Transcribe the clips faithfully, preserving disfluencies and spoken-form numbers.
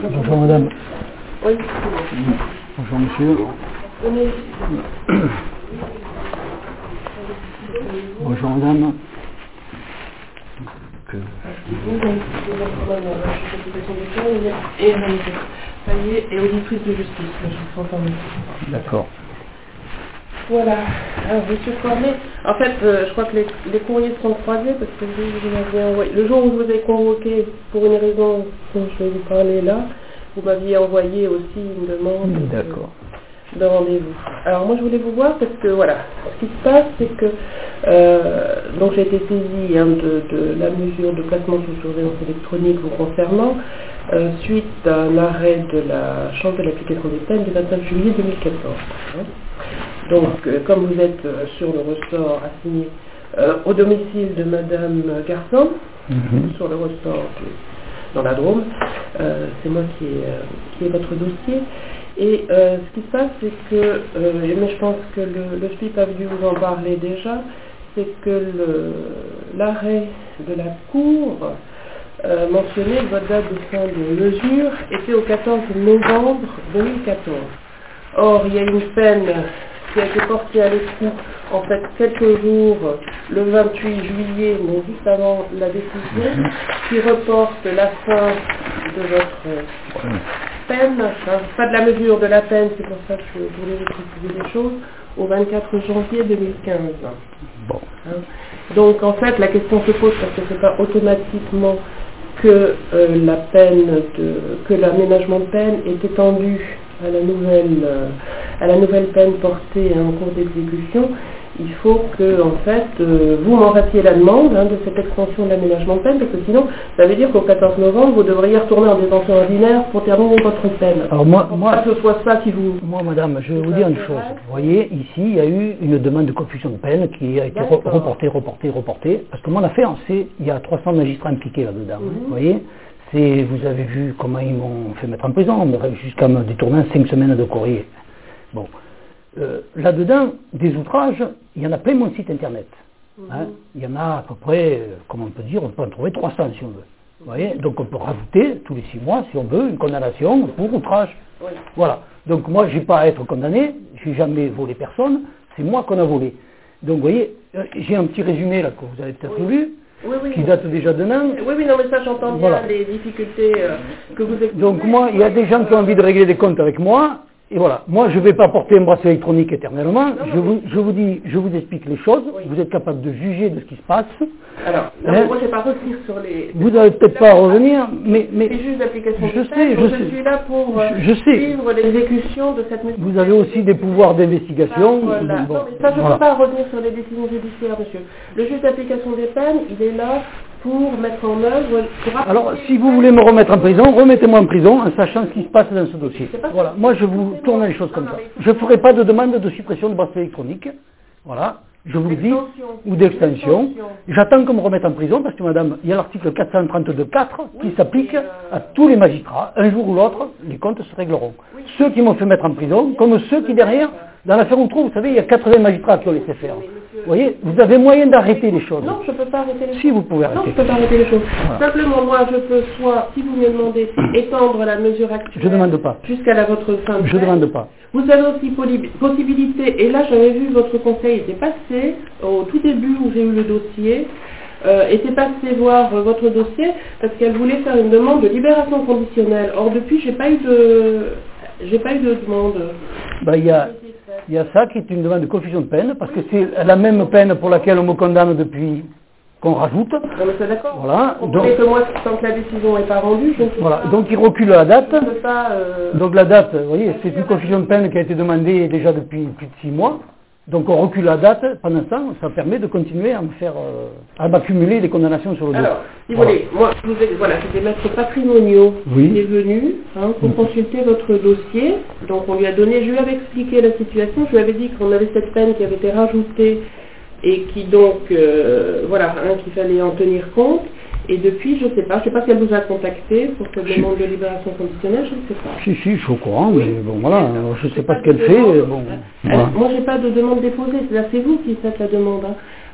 Bonjour madame. Oui. Bonjour monsieur. Bonjour madame. Que... Et ça y est, et auditrice de justice, je suis informée. D'accord. Voilà. Alors, monsieur Cornet, en fait, euh, je crois que les, les courriers sont croisés parce que vous, vous m'aviez envoyé. Le jour où je vous ai convoqué pour une raison dont je vais vous parler là, vous m'aviez envoyé aussi une demande D'accord. de, de rendez-vous. Alors moi je voulais vous voir parce que voilà, ce qui se passe c'est que euh, donc j'ai été saisie hein, de, de la mesure de placement sous surveillance électronique vous concernant euh, suite à un arrêt de la Chambre de l'application des peines du vingt-neuf juillet deux mille quatorze. Hein. Donc euh, comme vous êtes euh, sur le ressort assigné euh, au domicile de Madame Garçon, mm-hmm. sur le ressort du, dans la Drôme, euh, c'est moi qui ai, euh, qui ai votre dossier. Et euh, ce qui se passe, c'est que, euh, mais je pense que le, le S P I P a dû vous en parler déjà, c'est que le, l'arrêt de la Cour euh, mentionnait que votre date de fin de mesure était au quatorze novembre deux mille quatorze. Or, il y a une peine qui a été portée à l'écoute, en fait, quelques jours, le vingt-huit juillet, donc juste avant la décision, qui reporte la fin de votre peine, enfin, pas de la mesure de la peine, c'est pour ça que je voulais vous préciser les choses, au vingt-quatre janvier deux mille quinze. Bon. Hein. Donc, en fait, la question se pose parce que c'est pas automatiquement que euh, la peine de, que l'aménagement de peine est étendu à la nouvelle, euh, à la nouvelle peine portée hein, en cours d'exécution. Il faut que, en fait, euh, vous m'en fassiez la demande hein, de cette extension de l'aménagement de peine, parce que sinon, ça veut dire qu'au quatorze novembre, vous devriez retourner en détention ordinaire pour terminer votre peine. Alors moi, moi, pas que ce soit ça qui vous... Moi, madame, je vais vous dire une chose. Vous voyez, ici, il y a eu une demande de confusion de peine qui a été re- reportée, reportée, reportée. Parce que mon affaire, c'est, il y a trois cents magistrats impliqués là-dedans. Mm-hmm. Vous voyez, c'est, vous avez vu comment ils m'ont fait mettre en prison, jusqu'à me détourner cinq semaines de courrier. Bon. Euh, là-dedans, des outrages, il y en a plein mon site internet. Mm-hmm. Hein, il y en a à peu près, euh, comment on peut dire, on peut en trouver trois cents si on veut. Vous voyez, donc on peut rajouter tous les six mois, si on veut, une condamnation pour outrage. Oui. Voilà. Donc moi, je n'ai pas à être condamné, je n'ai jamais volé personne, c'est moi qu'on a volé. Donc vous voyez, euh, j'ai un petit résumé là que vous avez peut-être oui. lu, oui, oui, qui oui. date déjà d'un an. Oui, oui, non, mais ça j'entends bien voilà. Les difficultés euh, que vous expliquez. Donc moi, il y a des gens qui ont envie de régler des comptes avec moi. Et voilà, moi je ne vais pas porter un bracelet électronique éternellement, non, je, vous, je vous dis, je vous explique les choses, oui. Vous êtes capable de juger de ce qui se passe. Alors, non, hein? Moi je ne vais pas revenir sur les... Vous n'allez peut-être pas revenir, mais... mais c'est juste l'application je de sais, peine, je, je sais. suis là pour euh, je, je sais. suivre l'exécution de cette mesure. Vous avez aussi des pouvoirs d'investigation. Voilà. Donc, bon, non, mais ça je ne voilà. peux pas revenir sur les décisions judiciaires, monsieur. Le juge d'application des peines, il est là pour mettre en œuvre... Pour alors, si vous voulez me remettre en prison, remettez-moi en prison en sachant ce qui se passe dans ce dossier. Voilà, moi je vous tourne les choses comme ça. Je ne ferai pas de demande de suppression de bracelet électronique. Voilà, je vous le dis, ou d'extension. J'attends qu'on me remette en prison parce que, madame, il y a l'article quatre cent trente-deux point quatre qui s'applique à tous les magistrats. Un jour ou l'autre, les comptes se régleront. Ceux qui m'ont fait mettre en prison, comme ceux qui, derrière, dans l'affaire Outreau, vous savez, il y a quatre-vingts magistrats qui ont laissé faire. Vous voyez, vous avez moyen d'arrêter les choses. Non, je ne peux pas arrêter les choses. Si, vous pouvez arrêter. Non, je ne peux pas arrêter les choses. Voilà. Simplement, moi, je peux soit, si vous me demandez, étendre la mesure actuelle. Je ne demande pas. Jusqu'à la votre fin de Je ne demande pas. Vous avez aussi possibilité, et là, j'avais vu votre conseil était passé, au tout début où j'ai eu le dossier, euh, était passé voir euh, votre dossier, parce qu'elle voulait faire une demande de libération conditionnelle. Or, depuis, j'ai pas eu de, j'ai pas eu de demande. Bah, il y a... Il y a ça qui est une demande de confusion de peine, parce que c'est la même peine pour laquelle on me condamne depuis qu'on rajoute. Non mais c'est d'accord. Voilà. Vous donc, que moi, tant que la décision n'est pas rendue, je ne peux voilà. pas... Donc il recule la date. Je ne peux pas... Euh... Donc la date, vous voyez, c'est une confusion de peine qui a été demandée déjà depuis plus de six mois. Donc on recule la date, pendant ce temps, ça permet de continuer à me faire, euh, à m'accumuler des condamnations sur le dos. Alors, si voilà. vous voulez, moi, je vous ai, voilà, c'était maître patrimoniaux oui. qui est venu hein, pour mmh. consulter votre dossier. Donc on lui a donné, je lui avais expliqué la situation, je lui avais dit qu'on avait cette peine qui avait été rajoutée et qui donc, euh, voilà, hein, qu'il fallait en tenir compte. Et depuis, je ne sais pas, je ne sais pas si elle vous a contacté pour cette demande de libération conditionnelle, je ne sais pas. Si, si, je suis au courant, oui. Mais bon, voilà, alors, je ne sais pas pas ce qu'elle fait. Bon, elle, voilà. Moi, je n'ai pas de demande déposée, là, c'est vous qui faites la demande. Hein.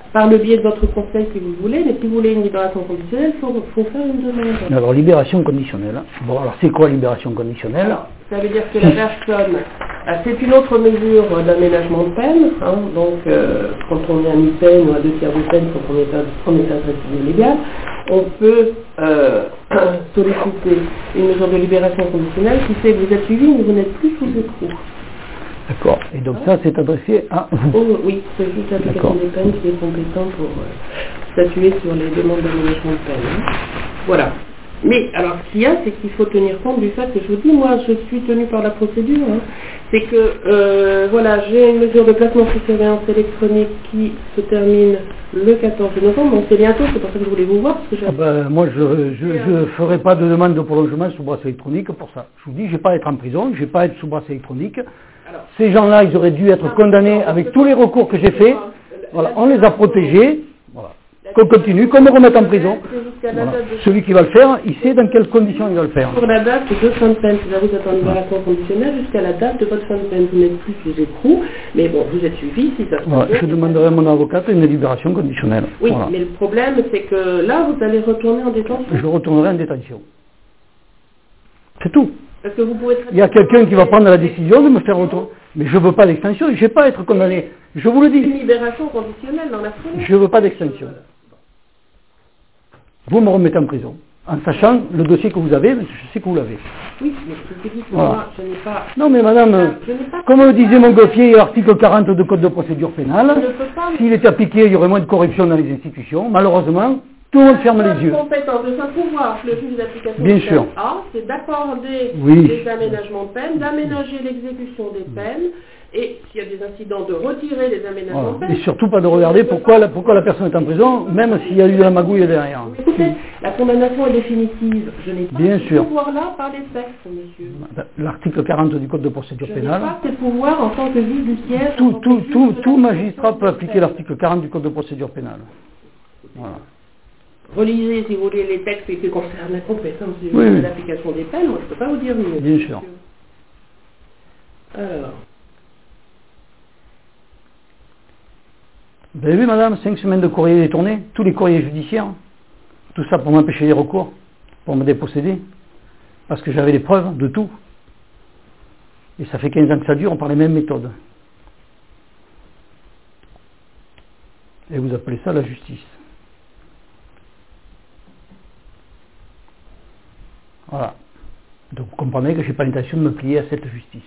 par le biais de votre conseil si vous le voulez, mais si vous voulez une libération conditionnelle, il faut, faut faire une demande. Alors, libération conditionnelle. Bon, alors c'est quoi libération conditionnelle? Alors, ça veut dire que la personne, euh, c'est une autre mesure d'aménagement de peine, hein, donc euh, quand on est à mi-peine ou à deux tiers de peine, quand on est en état de récidive illégale, on peut euh, solliciter une mesure de libération conditionnelle qui fait que vous êtes suivi mais vous n'êtes plus sous écrou. D'accord. Et donc ça, c'est adressé à vous. Oh, oui, c'est juste l'application des peines qui est compétent pour euh, statuer sur les demandes d'aménagement de peine. Hein. Voilà. Mais alors, ce qu'il y a, c'est qu'il faut tenir compte du fait que je vous dis, moi, je suis tenue par la procédure. Hein. C'est que, euh, voilà, j'ai une mesure de placement sous surveillance électronique qui se termine le quatorze novembre. Donc c'est bientôt, c'est pour ça que je voulais vous voir. Parce que ah ben, moi, je ne ferai pas de demande de prolongement sous bracelet électronique pour ça. Je vous dis, je ne vais pas être en prison, je ne vais pas être sous bracelet électronique. Alors, ces gens-là, ils auraient dû être condamnés avec tous les recours que j'ai faits. Voilà, on les a protégés. Voilà. Qu'on continue, qu'on me remette en prison. Voilà. Celui qui va le faire, il sait dans quelles conditions il va le faire. Pour la date de fin de peine, c'est-à-dire vous êtes en libération conditionnelle jusqu'à la date de votre fin de peine. Vous n'êtes plus sous écrou, mais bon, vous êtes suivi si ça se passe. Voilà, je demanderai à mon avocate une libération conditionnelle. Oui, voilà. Mais le problème, c'est que là, vous allez retourner en détention. Je retournerai en détention. C'est tout. Parce que vous pouvez il y a quelqu'un qui va prendre la décision de me faire retourner. Mais je ne veux pas d'extension, je ne vais pas être condamné. Je vous le dis. Une libération conditionnelle dans la foulée. Je ne veux pas d'extension. Vous me remettez en prison, en sachant le dossier que vous avez, je sais que vous l'avez. Oui, mais je dis que voilà. Moi, je n'ai pas... Non, mais madame, pas... comme le disait Montgolfier, l'article quarante du Code de procédure pénale, s'il était appliqué, il y aurait moins de corruption dans les institutions. Malheureusement, tout le monde ferme les yeux. La compétence de son pouvoir, le juge d'application Bien sûr. A, c'est d'accorder oui. des aménagements de peine, d'aménager l'exécution des peines, et s'il y a des incidents, de retirer les aménagements voilà. de peine. Et surtout pas de regarder pourquoi la, pourquoi la personne est en prison, même s'il y a eu de la magouille derrière. Écoutez, la condamnation est définitive. Je n'ai pas Bien ce sûr. pouvoir-là par les textes, monsieur. L'article quarante du Code de procédure je pénale. Je n'ai pas ces pouvoirs en tant que juge du siège. Tout, tout, tout, tout magistrat peut appliquer l'article quarante du Code de procédure pénale. Voilà. Relisez, si vous voulez, les textes qui concernent la compétence du oui, juge oui. de l'application des peines. Moi, je ne peux pas vous dire mieux. Bien sûr. Alors... Vous avez vu, madame, cinq semaines de courrier détourné, tous les courriers judiciaires, tout ça pour m'empêcher les recours, pour me déposséder, parce que j'avais les preuves de tout. Et ça fait quinze ans que ça dure, on parle les mêmes méthodes. Et vous appelez ça la justice. Voilà. Donc vous comprenez que je n'ai pas l'intention de me plier à cette justice.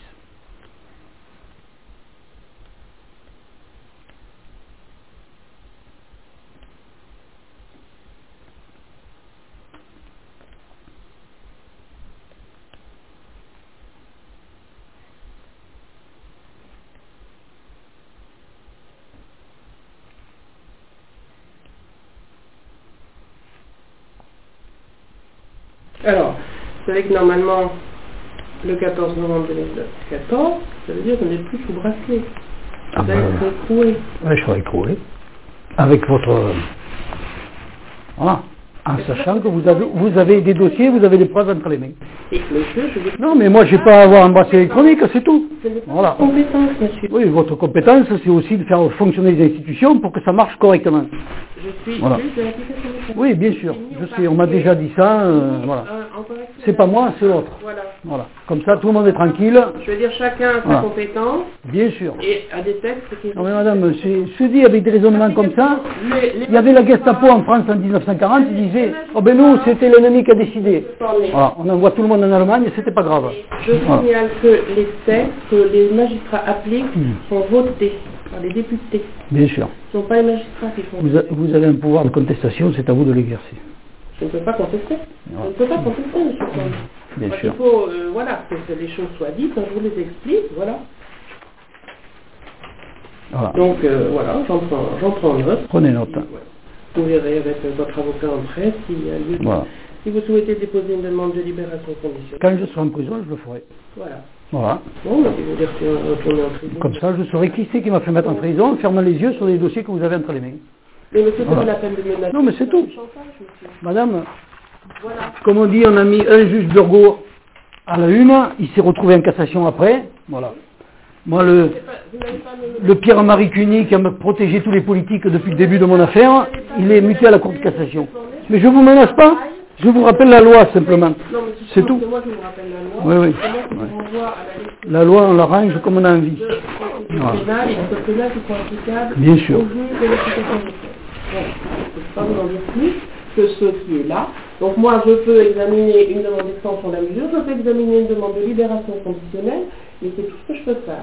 Alors, vous savez que normalement, le quatorze novembre deux mille quatorze, ça veut dire qu'on n'est plus sous bracelet. Ah vous ben, allez être écroué. Oui, je serai écroué. Avec votre... Voilà. En sachant que vous avez, vous avez des dossiers, vous avez des preuves entre les mains. Et monsieur, je vous... Non, mais moi, je n'ai pas à avoir un bracelet électronique, c'est tout. Voilà. Compétence, monsieur. Oui, votre compétence, c'est aussi de faire fonctionner les institutions pour que ça marche correctement. Je suis voilà. juge de l'application des peines. Oui, bien sûr. Je sais, on m'a déjà dit ça. Euh, voilà. C'est pas moi, c'est l'autre. Voilà. Voilà. Comme ça, tout le monde est tranquille. Je veux dire, chacun a sa voilà. compétence. Bien sûr. Et a des textes qui... Non, mais madame, je dis avec des raisonnements comme ça, les, les il y avait la Gestapo en France en mille neuf cent quarante, ils disaient, oh ben nous, c'était l'ennemi qui a décidé. Voilà. On envoie tout le monde en Allemagne et c'était pas grave. Je signale voilà. que les textes que les magistrats appliquent mmh. sont votés par les députés. Bien sûr. Ce ne sont pas les magistrats qui font. Vous, a, vous avez un pouvoir de contestation, c'est à vous de l'exercer. Je ne peux pas contester. Voilà. Je ne peux pas contester, monsieur Paul. Bien Donc, sûr. Il faut, euh, voilà, que les choses soient dites, je vous les explique, voilà. Voilà. Donc, euh, voilà, j'en prends, j'en prends note. Prenez note. Ouais. Vous verrez avec euh, votre avocat en presse s'il y a lieu de... Voilà. Si vous souhaitez déposer une demande de libération conditionnelle. Quand je serai en prison, je le ferai. Voilà. Voilà. Bon, bah, si vous voulez retourner en prison. Comme ça, je saurai qui c'est qui m'a fait mettre en prison, en fermant les yeux sur les dossiers que vous avez entre les mains. Mais monsieur, voilà. c'est pas la peine de me mettre. Non, mais c'est tout. Chantage, madame, voilà. Comme on dit, on a mis un juge Burgot à la une, il s'est retrouvé en cassation après, voilà. Moi, le, le Pierre-Marie Cuny qui a me protégé tous les politiques depuis le début de mon affaire, il est muté à la Cour de cassation. Mais je ne vous menace pas, je vous rappelle la loi simplement. C'est tout. Oui, oui. Ouais. La loi, on l'arrange comme on a envie. Voilà. Bien sûr. Je ne peux pas vous en dire plus que ce qui est là. Donc moi, je peux examiner une demande d'extension de la mesure, je peux examiner une demande de libération conditionnelle, mais c'est tout ce que je peux faire.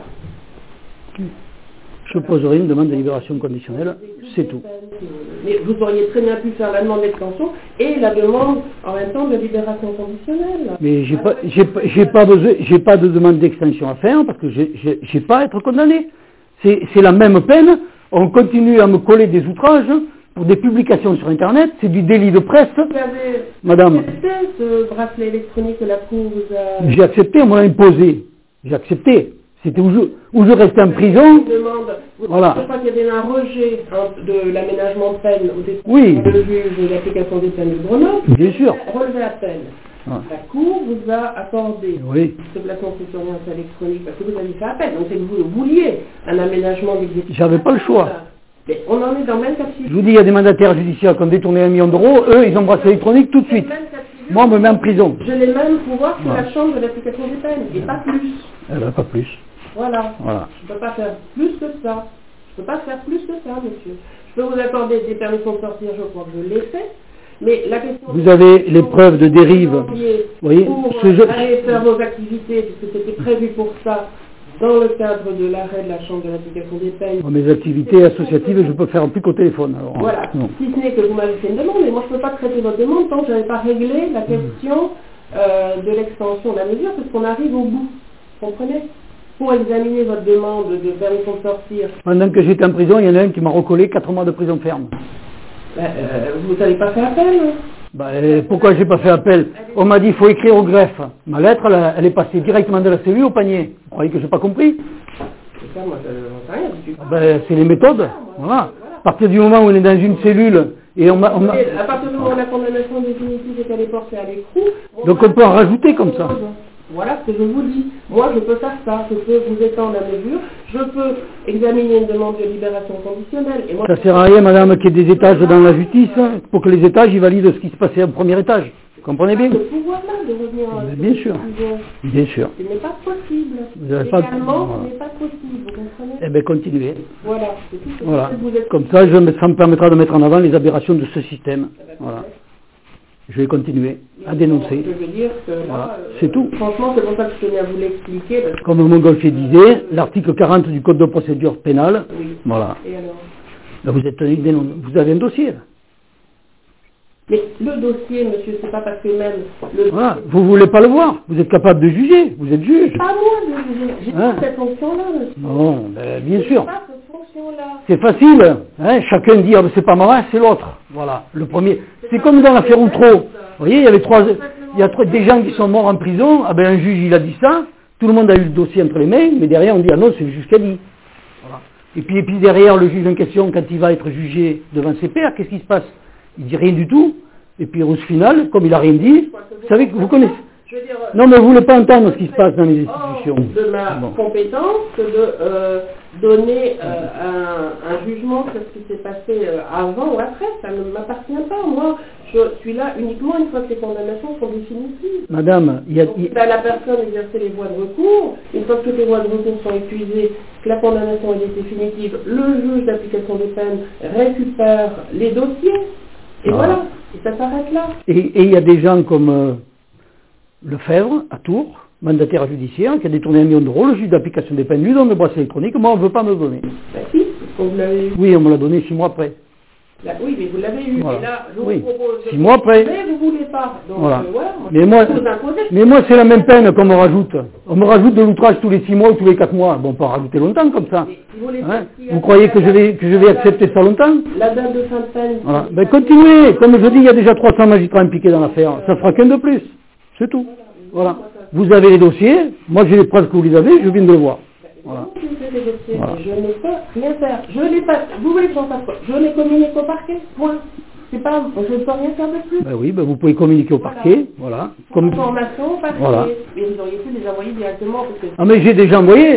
Je poserai une demande de libération conditionnelle, c'est tout. Mais vous auriez très bien pu faire la demande d'extension et la demande en même temps de libération conditionnelle. Mais j'ai pas, j'ai pas, j'ai pas besoin, j'ai pas de demande d'extension à faire parce que j'ai, j'ai, j'ai pas à être condamné. C'est, c'est la même peine. On continue à me coller des outrages pour des publications sur Internet. C'est du délit de presse. Vous avez Madame. accepté ce bracelet électronique que la Cour vous a... J'ai accepté, on m'a imposé. J'ai accepté. C'était où je, où je restais en prison. Demande, voilà. Je crois qu'il y avait un rejet hein, de l'aménagement de peine au départ oui. le juge de l'application des peines de Grenoble. Bien sûr. Relevé à peine. Ah. La Cour vous a accordé oui. ce placement sous surveillance électronique parce que vous aviez fait appel. Donc c'est que vous vouliez un aménagement d'exécution. J'avais pas le choix. Mais on en est dans le même cas de figure. Je vous dis, il y a des mandataires judiciaires qui ont détourné un million d'euros. Eux, ils ont bracelet électronique tout de suite. Moi, on me met en prison. Je l'ai même pouvoir que ouais. la chambre de l'application des peines. Et pas plus. Eh ben, pas plus. Voilà. voilà. Je ne peux pas faire plus que ça. Je ne peux pas faire plus que ça, monsieur. Je peux vous accorder des permissions de sortir, je crois que je l'ai fait. Mais la question... Vous avez les preuves de dérive. Vous voyez, pour ce jeu... aller faire vos activités, puisque c'était prévu pour ça, dans le cadre de l'arrêt de la Chambre de l'application des peines. Bon, mes activités associatives, je peux faire plus qu'au téléphone. Alors, voilà. Non. Si ce n'est que vous m'avez fait une demande, et moi je ne peux pas traiter votre demande tant que je n'avais pas réglé la question euh, de l'extension de la mesure, parce qu'on arrive au bout. Vous comprenez? Pour examiner votre demande de permission de sortir. Pendant que j'étais en prison, il y en a un qui m'a recollé quatre mois de prison ferme. Ben, euh, vous n'avez pas fait appel hein? Ben, euh, pourquoi j'ai pas fait appel? On m'a dit qu'il faut écrire au greffe. Ma lettre, elle, elle est passée directement de la cellule au panier. Vous croyez que j'ai pas compris? C'est ça, moi, je n'en sais rien. Je suis ben, c'est les méthodes. Voilà. Voilà. À partir du moment où on est dans une cellule et on m'a... On à partir du moment où la condamnation définitive est allée porter à l'écrou... Donc on peut en rajouter comme ça. Voilà ce que je vous dis. Moi, je peux faire ça. Je peux vous étendre la mesure. Je peux examiner une demande de libération conditionnelle. Et moi, ça ne sert à rien, madame, qu'il y ait des étages dans la justice pour que les étages ils valident ce qui se passait au premier étage. Vous comprenez bien? Le pouvoir-là de revenir à bien sûr. Bien sûr. Ce n'est pas possible. Vous avez Légalement, pas... voilà. ce n'est pas possible. Vous comprenez? Eh bien, continuez. Voilà. C'est tout ce que voilà. vous êtes... Comme ça, je, ça me permettra de mettre en avant les aberrations de ce système. Voilà. Je vais continuer à dénoncer. Je veux dire que là, voilà. euh, c'est tout. Franchement, c'est pour ça que je tenais à vous l'expliquer. Parce... Comme Montgolfier disait, l'article quarante du Code de procédure pénale. Oui. Voilà. Et alors? Là, vous êtes tenu de dénoncer. Vous avez un dossier. Mais le dossier, monsieur, c'est pas parce que même... Le voilà. Vous ne voulez pas le voir. Vous êtes capable de juger. Vous êtes juge. Pas moi de juger. J'ai hein? pas cette fonction-là, monsieur. Non, ben, bien sûr. Pas cette fonction-là. C'est facile. Hein? Chacun dit, ah, ben, c'est pas moi, c'est l'autre. Voilà. Le premier. C'est, c'est comme dans l'affaire Outreau. Vous voyez, il y avait trois... Il y a des gens qui sont morts en prison. Ah ben, un juge, il a dit ça. Tout le monde a eu le dossier entre les mains. Mais derrière, on dit, ah non, c'est le juge qui a dit. Voilà. Et puis, et puis derrière, le juge en question, quand il va être jugé devant ses pairs, qu'est-ce qui se passe? Il dit rien du tout. Et puis au final, comme il n'a rien dit, vous savez que vous connaissez. Je veux dire, non, mais vous ne voulez pas entendre ce qui se passe dans les institutions. De ma bon. compétence que de euh, donner euh, un, un jugement sur ce qui s'est passé euh, avant ou après, ça ne m'appartient pas. Moi, je suis là uniquement une fois que les condamnations sont définitives. Madame, il y a... Donc, c'est à la personne d'exercer les voies de recours. Une fois que toutes les voies de recours sont épuisées, que la condamnation est définitive, le juge d'application des peines récupère les dossiers. Et ah. voilà, et ça s'arrête là. Et il y a des gens comme euh, Lefebvre, à Tours, mandataire judiciaire, qui a détourné un million d'euros, le juge d'application des peines lui donne le bracelet électronique, moi on ne veut pas me le donner. Ben si, vous l'avez eu. Oui, on me l'a donné six mois après. Là, oui, mais vous l'avez eu, voilà. Et là, je vous oui. propose... Six mois après. Mais vous ne voulez pas, donc voilà. euh, voilà. Moi, mais, moi, mais moi, c'est la même peine qu'on me rajoute. On me rajoute de l'outrage tous les six mois ou tous les quatre mois. Bon, on peut en rajouter longtemps comme ça. Vous, hein? Vous croyez que je vais, que je vais accepter ça longtemps? La date de fin de peine... Voilà. Ben continuez. Comme je dis, il y a déjà trois cents magistrats impliqués dans l'affaire. Ça fera qu'un de plus. C'est tout. Voilà. Vous avez les dossiers. Moi, j'ai les preuves que vous les avez. Je viens de le voir. Voilà. Voilà. Je ne peux rien faire. Je n'ai pas. Vous voulez que j'en fasse quoi? Je n'ai communiqué au parquet. Point. C'est pas. Je ne peux rien faire de plus. Ben oui, ben vous pouvez communiquer au parquet. Voilà. voilà. Comme information au parquet. Voilà. Mais vous auriez pu les envoyer directement. Parce que... Ah mais j'ai déjà envoyé.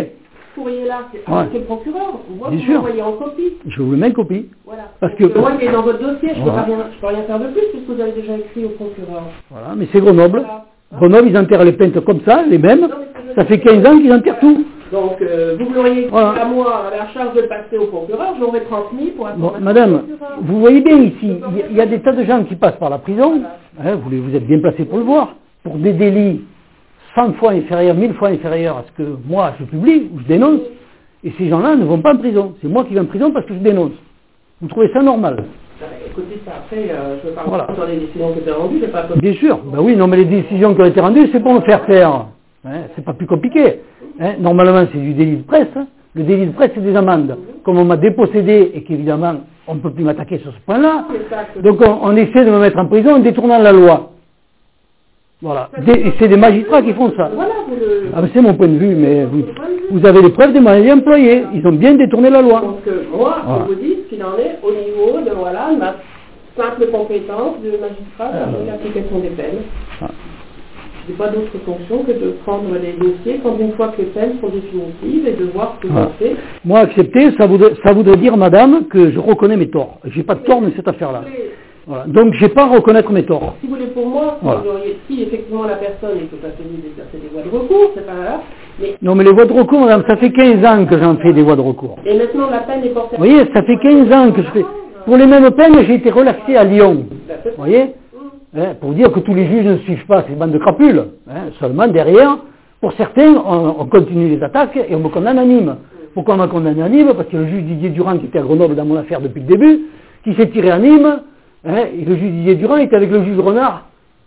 courrier-là, c'est Ouais. le procureur. Moi, Bien vous sûr. m'envoyez en copie. Je vous le mets en copie. Voilà. Parce Donc, que- euh, moi, il est dans votre dossier, je ne Voilà. peux, pas rien- je peux rien faire de plus puisque vous avez déjà écrit au procureur. Voilà, mais c'est Grenoble. Voilà. Grenoble, ils enterrent les plaintes comme ça, les mêmes. Non, mais ce que je Ça veux fait dire, quinze ans qu'ils enterrent tout. Donc, euh, vous me l'auriez écrit Voilà. à moi, à la charge de le passer au procureur, je l'aurais transmis pour Bon, information madame, au procureur. vous voyez bien ici, il y, a- il y a des tas de gens qui passent par la prison, hein, vous, les- vous êtes bien placé pour le voir, pour des délits cent fois inférieurs, mille fois inférieurs à ce que moi je publie ou je dénonce, et ces gens-là ne vont pas en prison. C'est moi qui vais en prison parce que je dénonce. Vous trouvez ça normal? Ah, bah, écoutez, ça, après, euh, je ne veux pas Voilà. sur les décisions qui étaient rendues, je vais pas... Bien sûr, ben oui, non mais les décisions qui ont été rendues, c'est pour me faire taire. Hein, c'est pas plus compliqué. Hein, normalement, c'est du délit de presse. Hein. Le délit de presse, c'est des amendes. Comme on m'a dépossédé et qu'évidemment, on ne peut plus m'attaquer sur ce point-là, donc on, on essaie de me mettre en prison en détournant la loi. Voilà. Des- et c'est des magistrats qui font ça. Voilà, vous le... Ah, ben, c'est mon point de vue, mais vous, vous avez les preuves des moyens employés. Ils ont bien détourné la loi. Donc, euh, moi, Voilà. je vous dis ce qu'il en est au niveau de, voilà, ma simple compétence de magistrat dans l'application des peines. Ah. Je n'ai pas d'autre fonction que de prendre les dossiers quand une fois que les peines sont définitives et de voir ce que Voilà. j'en fais. Moi, accepter, ça voudrait, ça voudrait dire, madame, que je reconnais mes torts. J'ai pas de tort dans cette affaire-là. Voilà. Donc, j'ai pas à reconnaître mes torts. Si vous voulez, pour moi, si, Voilà. vous auriez- si effectivement la personne est tout à fait libre d'exercer des voies de recours, c'est pas grave, mais Non, mais les voies de recours, madame, ça fait quinze ans que j'en fais des voies de recours. et maintenant la peine est portée. Vous voyez, ça fait quinze ans que je fais. Pour les mêmes peines, j'ai été relaxé à Lyon. Vous voyez, hein, pour dire que tous les juges ne suivent pas ces bandes de crapules. Hein, seulement derrière, pour certains, on, on continue les attaques et on me condamne à Nîmes. Pourquoi on m'a condamné à Nîmes? Parce que le juge Didier Durand, qui était à Grenoble dans mon affaire depuis le début, qui s'est tiré à Nîmes, hein, et le juge Didier Durand était avec le juge Renard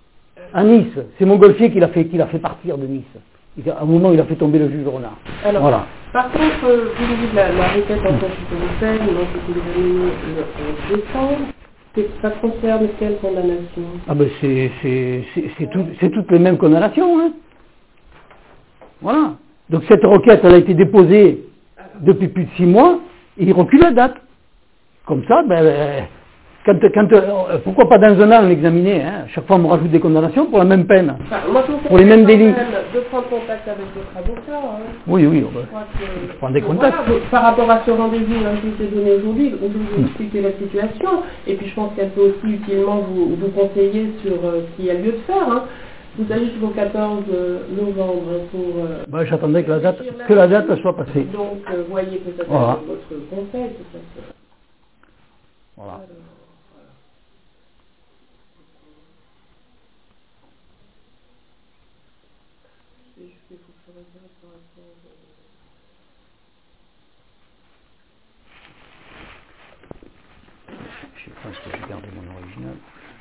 à Nice. C'est Montgolfier qui l'a fait, qui l'a fait partir de Nice. Il a- À un moment, il a fait tomber le juge Renard. Alors, Voilà. par contre, euh, vous avez dit la, la requête en constitution de peine, donc c'était examinée le onze décembre. C'est- Ça concerne quelle condamnation? Ah ben c'est, c'est, c'est, c'est, tout- c'est toutes les mêmes condamnations. Hein. Voilà. Donc cette requête, elle a été déposée depuis plus de six mois, et il recule la date. Comme ça, ben, euh, quand, quand, euh, pourquoi pas dans un an l'examiner, hein. Chaque fois on me rajoute des condamnations pour la même peine. Enfin, moi, je vous Pour les mêmes conseille délits. quand même de prendre contact avec votre avocat. Hein. Oui, oui, on va- Je crois que- je prends des que contacts. voilà, vous- par rapport à ce rendez-vous hein, qui s'est donné aujourd'hui, vous vous expliquez la situation, et puis je pense qu'elle peut aussi utilement vous, vous conseiller sur euh, ce qu'il y a lieu de faire. Hein. Vous avez jusqu'au quatorze novembre pour... euh, ben, j'attendais que la date, que la date soit passée. Donc, euh, voyez peut-être Voilà. avec votre conseil, peut-être. Voilà. Alors, c'est juste qu'il faut que je regarde par rapport au- Je pense que j'ai gardé mon original.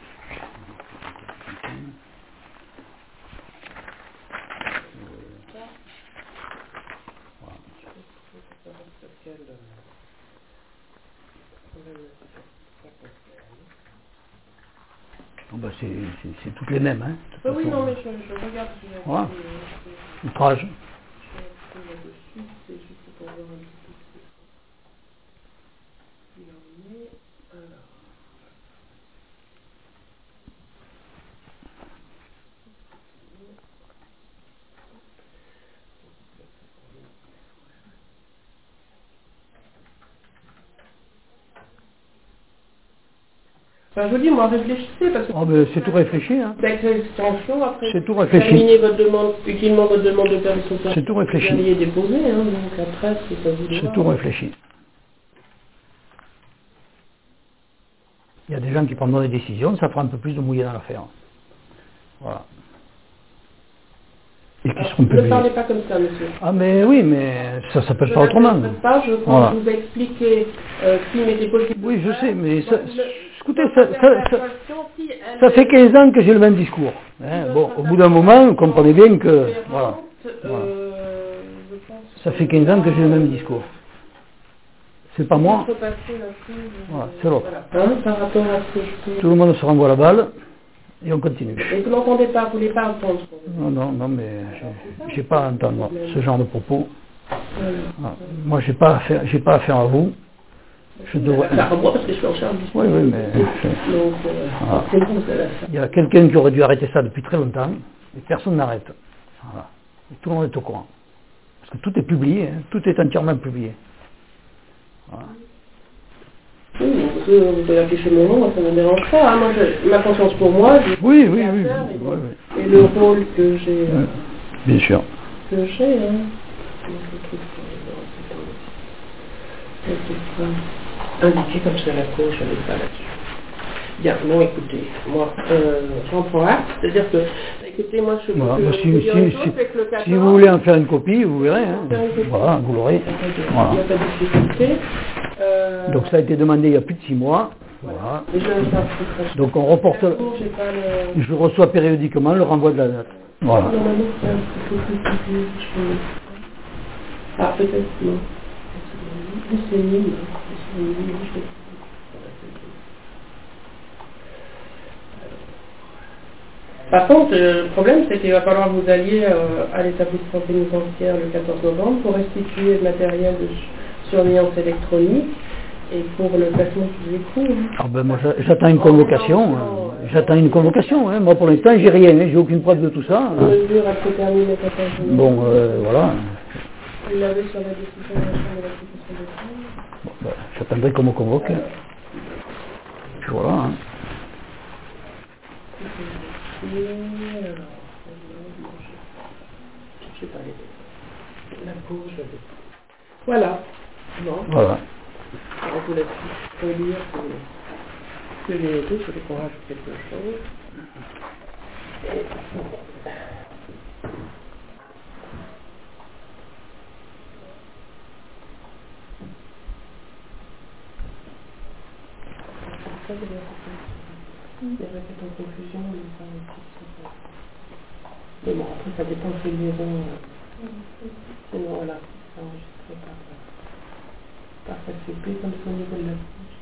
Bon, ben, c'est, c'est, c'est toutes les mêmes, hein. de toute Ah oui, façon. non, mais je, je regarde. Je, Voilà. je, je, Outrage. je suis un peu là-dessus, c'est juste pour voir un petit peu ce qu'il en est. Alors. Enfin, je vous dis, moi, réfléchissez, parce que Oh, ben, c'est tout réfléchi, hein. avec l'extension, après, C'est tout réfléchi. terminez votre demande, utilement votre demande de permission de C'est tout réfléchi. Vous alliez déposer, hein, donc après, c'est à vous de C'est voir. tout réfléchi. Il y a des gens qui prendront des décisions, ça fera un peu plus de mouillé dans l'affaire. Voilà. Et qui Alors, seront ne publiés. parlez pas comme ça, monsieur. Ah mais oui, mais ça s'appelle Je pas autrement. n'interprète pas, je pense Voilà. que vous expliquer euh, ce qu'il m'était possible. Oui, de je faire. sais, mais Donc, ça, le- écoutez, dans ça, cette ça, ça, interprétation, si elle ça fait est quinze ans que j'ai le même discours. hein. Bon, au bout d'un moment, vous comprenez bien que... cohérente, Voilà. euh, je pense Ça fait quinze ans que j'ai le même discours. C'est pas moi. qu'il faut passer là-dessus, euh, Voilà, c'est l'autre. voilà. Hein, par rapport à ce que je peux... Tout le monde se renvoie la balle et on continue. Et vous n'entendez pas, vous ne voulez pas entendre. Non, non, non, mais j'ai- j'ai pas à entendre ce genre de propos. Voilà. Voilà. Moi, j'ai pas affaire, j'ai pas affaire à vous. Je devrais. Enfin, moi, parce que je suis en charge du Oui, oui, mais je- Donc, euh, Voilà. c'est bon, c'est la fin. il y a quelqu'un qui aurait dû arrêter ça depuis très longtemps, et personne n'arrête. Voilà. Et tout le monde est au courant. Parce Tout est publié, hein, tout est entièrement publié. Voilà. Oui, vous, vous pouvez afficher mon nom, moi, ça ne me dérange pas. Hein. Moi, je, ma conscience pour moi, je oui, oui, oui, faire, oui, et, oui, oui. et le rôle que j'ai. Oui, bien sûr. Que j'ai, hein. Indiqué comme ça à la gauche, je n'ai pas là-dessus. Bien, bon, écoutez, moi, euh, j'en prends acte. C'est-à-dire que, écoutez, moi, je Voilà, peux bah, vous si, dire si, une si, chose, c'est que le quatorze, si vous voulez en faire une copie, vous verrez. Hein. Voilà, vous l'aurez. Voilà. Il n'y a pas de difficulté. Euh, Donc ça a été demandé il y a plus de six mois. Voilà. Déjà, je Donc on reporte. le... Je reçois périodiquement le renvoi de la date. Voilà. Normalement, c'est un petit peu plus compliqué. Ah, peut-être, non. C'est nul. Par contre, euh, le problème, c'est qu'il va falloir que vous alliez euh, à l'établissement pénitentiaire le quatorze novembre pour restituer le matériel de surveillance électronique et pour le placement sous écoute. Ah ben moi j'attends une convocation. Hein. J'attends une convocation. Hein. Moi pour l'instant j'ai rien, hein. J'ai aucune preuve de tout ça. Hein. Mesure a été terminée le quatorze novembre. Bon, euh, voilà. Vous l'avez sur la décision de la Chambre de l'application des peines. Bon, ben, j'attendrai qu'on me convoque. Hein. Puis voilà. Hein. Voilà. Bon. Voilà. Alors, je vous laisse relire que les deux, je voulais qu'on rajoute quelque chose. Et... Ça, c'est bien. Il y avait peut-être une confusion, mais ça me mais bon, après, ça dépend de ces liaisons. Sinon, voilà, c'est enregistré par, par F C P, comme c'est au niveau de la couche.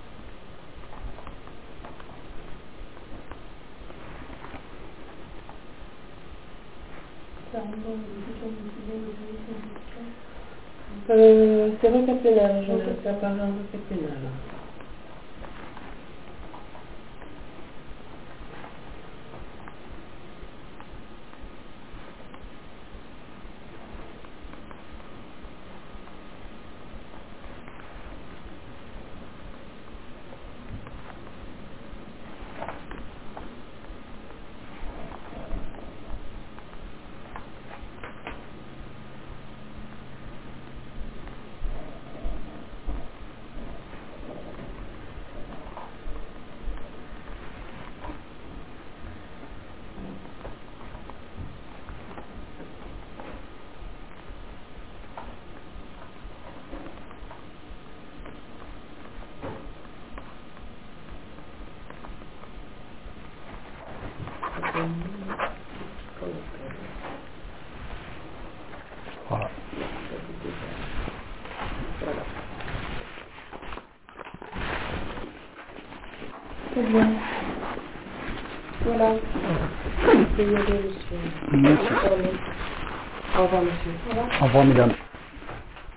Euh, c'est requête pénale, je vais faire par un requête pénale. Voilà. Très bien. Voilà. Merci. Merci. Au revoir, monsieur. Au revoir, mesdames.